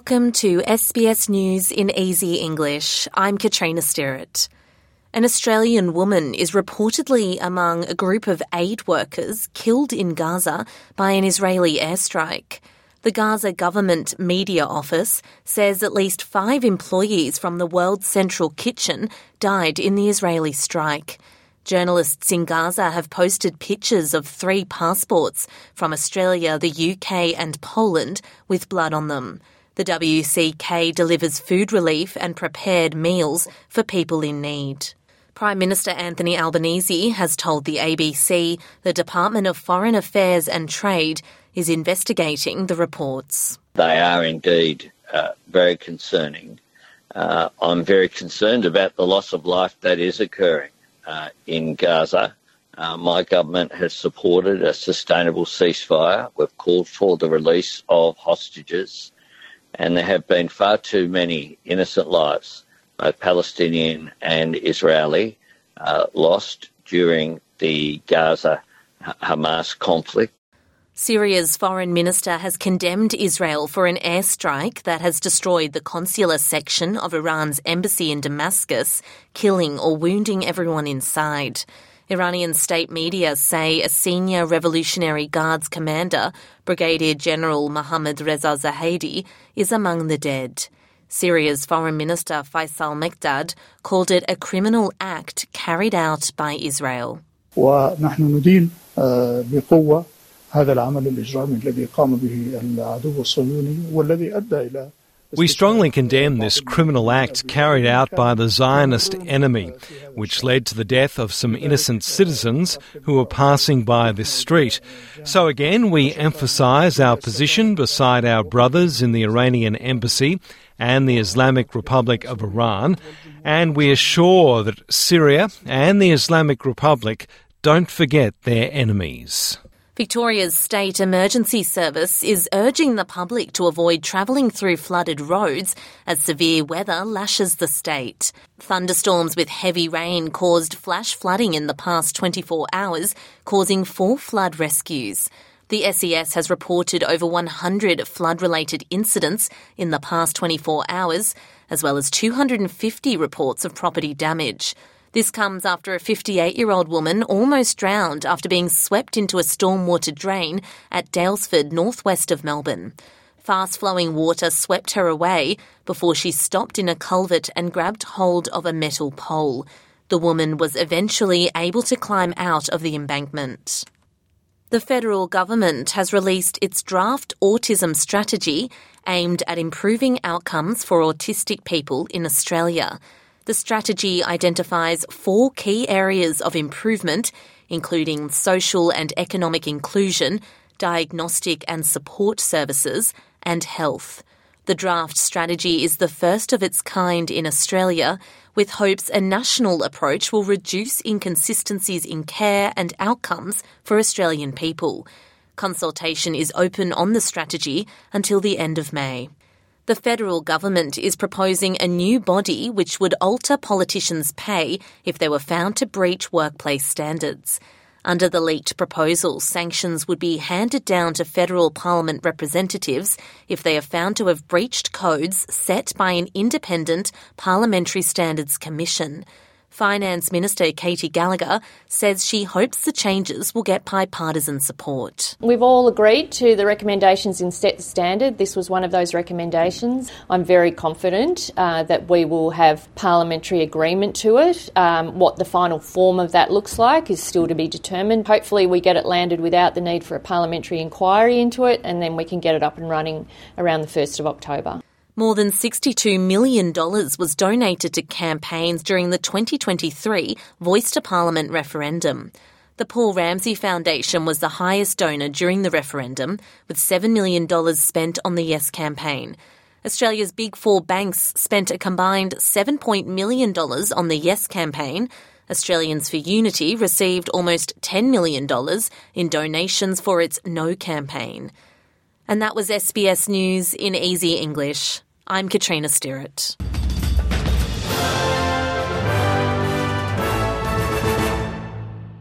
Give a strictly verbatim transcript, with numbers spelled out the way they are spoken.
Welcome to S B S News in Easy English. I'm Katrina Stirrett. An Australian woman is reportedly among a group of aid workers killed in Gaza by an Israeli airstrike. The Gaza Government Media Office says at least five employees from the World Central Kitchen died in the Israeli strike. Journalists in Gaza have posted pictures of three passports from Australia, the U K and Poland with blood on them. The W C K delivers food relief and prepared meals for people in need. Prime Minister Anthony Albanese has told the A B C the Department of Foreign Affairs and Trade is investigating the reports. They are indeed uh, very concerning. Uh, I'm very concerned about the loss of life that is occurring uh, in Gaza. Uh, my government has supported a sustainable ceasefire. We've called for the release of hostages, and there have been far too many innocent lives, both Palestinian and Israeli, uh, lost during the Gaza-Hamas conflict. Syria's foreign minister has condemned Israel for an airstrike that has destroyed the consular section of Iran's embassy in Damascus, killing or wounding everyone inside. Iranian state media say a senior Revolutionary Guards commander, Brigadier General Mohammad Reza Zahedi, is among the dead. Syria's Foreign Minister Faisal Mekdad called it a criminal act carried out by Israel. ونحن ندين بقوة هذا العمل الإجرامي الذي قام به العدو الصهيوني والذي أدى إلى We strongly condemn this criminal act carried out by the Zionist enemy, which led to the death of some innocent citizens who were passing by this street. So again, we emphasise our position beside our brothers in the Iranian embassy and the Islamic Republic of Iran, and we assure that Syria and the Islamic Republic don't forget their enemies. Victoria's State Emergency Service is urging the public to avoid travelling through flooded roads as severe weather lashes the state. Thunderstorms with heavy rain caused flash flooding in the past twenty-four hours, causing four flood rescues. The S E S has reported over one hundred flood-related incidents in the past twenty-four hours, as well as two hundred fifty reports of property damage. This comes after a fifty-eight-year-old woman almost drowned after being swept into a stormwater drain at Daylesford, northwest of Melbourne. Fast-flowing water swept her away before she stopped in a culvert and grabbed hold of a metal pole. The woman was eventually able to climb out of the embankment. The federal government has released its draft autism strategy aimed at improving outcomes for autistic people in Australia. The strategy identifies four key areas of improvement, including social and economic inclusion, diagnostic and support services, and health. The draft strategy is the first of its kind in Australia, with hopes a national approach will reduce inconsistencies in care and outcomes for Australian people. Consultation is open on the strategy until the end of May. The federal government is proposing a new body which would alter politicians' pay if they were found to breach workplace standards. Under the leaked proposal, sanctions would be handed down to federal parliament representatives if they are found to have breached codes set by an independent Parliamentary Standards Commission. Finance Minister Katie Gallagher says she hopes the changes will get bipartisan support. We've all agreed to the recommendations in Set the Standard. This was one of those recommendations. I'm very confident uh, that we will have parliamentary agreement to it. Um, what the final form of that looks like is still to be determined. Hopefully we get it landed without the need for a parliamentary inquiry into it, and then we can get it up and running around the first of October. More than sixty-two million dollars was donated to campaigns during the twenty twenty-three Voice to Parliament referendum. The Paul Ramsay Foundation was the highest donor during the referendum, with seven million dollars spent on the Yes campaign. Australia's big four banks spent a combined seven million dollars on the Yes campaign. Australians for Unity received almost ten million dollars in donations for its No campaign. And that was S B S News in Easy English. I'm Katrina Stirrett.